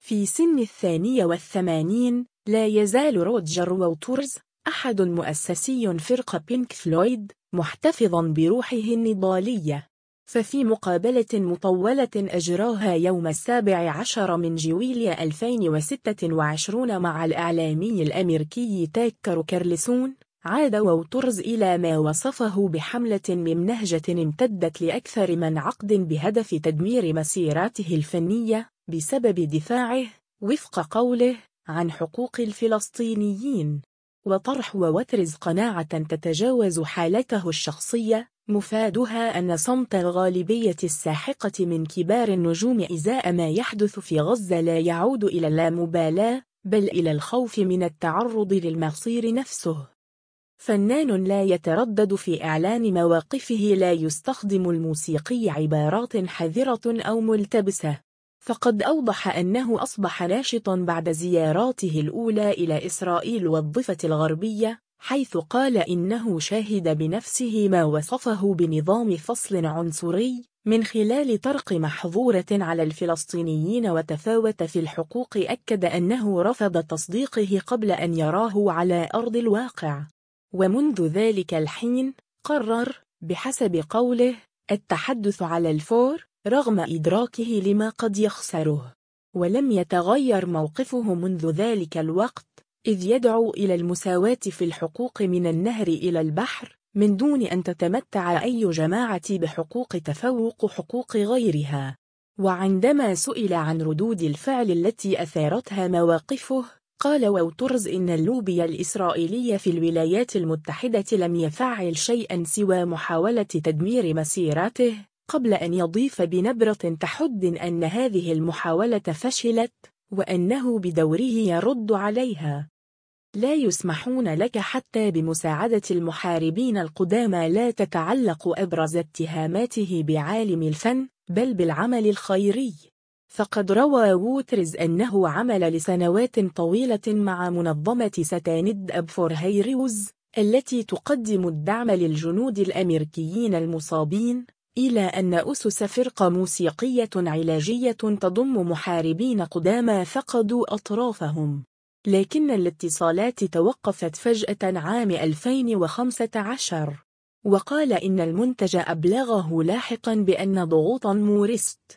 في سن 82. لا يزال روجر ووترز أحد مؤسسي فرقة بينك فلويد محتفظا بروحه النضالية، ففي مقابلة مطولة أجراها يوم 17 من جويلية 2026 مع الإعلامي الأمريكي تاكر كارلسون، عاد ووترز إلى ما وصفه بحملة ممنهجة امتدت لأكثر من عقد بهدف تدمير مسيراته الفنية بسبب دفاعه، وفق قوله، عن حقوق الفلسطينيين، وطرح ووترز قناعة تتجاوز حالته الشخصية، مفادها أن صمت الغالبية الساحقة من كبار النجوم إزاء ما يحدث في غزة لا يعود إلى اللامبالاة، بل إلى الخوف من التعرض للمصير نفسه. فنان لا يتردد في إعلان مواقفه، لا يستخدم الموسيقي عبارات حذرة أو ملتبسة، فقد أوضح أنه أصبح ناشطا بعد زياراته الأولى إلى إسرائيل والضفة الغربية، حيث قال إنه شاهد بنفسه ما وصفه بنظام فصل عنصري من خلال طرق محظورة على الفلسطينيين وتفاوت في الحقوق. أكد أنه رفض تصديقه قبل أن يراه على أرض الواقع، ومنذ ذلك الحين قرر بحسب قوله التحدث على الفور رغم إدراكه لما قد يخسره، ولم يتغير موقفه منذ ذلك الوقت، إذ يدعو إلى المساواة في الحقوق من النهر إلى البحر، من دون أن تتمتع أي جماعة بحقوق تفوق حقوق غيرها. وعندما سئل عن ردود الفعل التي أثارتها مواقفه، قال ووترز إن اللوبي الإسرائيلي في الولايات المتحدة لم يفعل شيئا سوى محاولة تدمير مسيراته، قبل أن يضيف بنبرة تحد أن هذه المحاولة فشلت، وأنه بدوره يرد عليها. لا يسمحون لك حتى بمساعدة المحاربين القدامى، لا تتعلق أبرز اتهاماته بعالم الفن، بل بالعمل الخيري. فقد روى ووترز أنه عمل لسنوات طويلة مع منظمة ستاند أب فور هيروز التي تقدم الدعم للجنود الأمريكيين المصابين، إلى أن أسس فرقة موسيقية علاجية تضم محاربين قدامى فقدوا أطرافهم، لكن الاتصالات توقفت فجأة عام 2015. وقال إن المنتج أبلغه لاحقا بأن ضغوطا مورست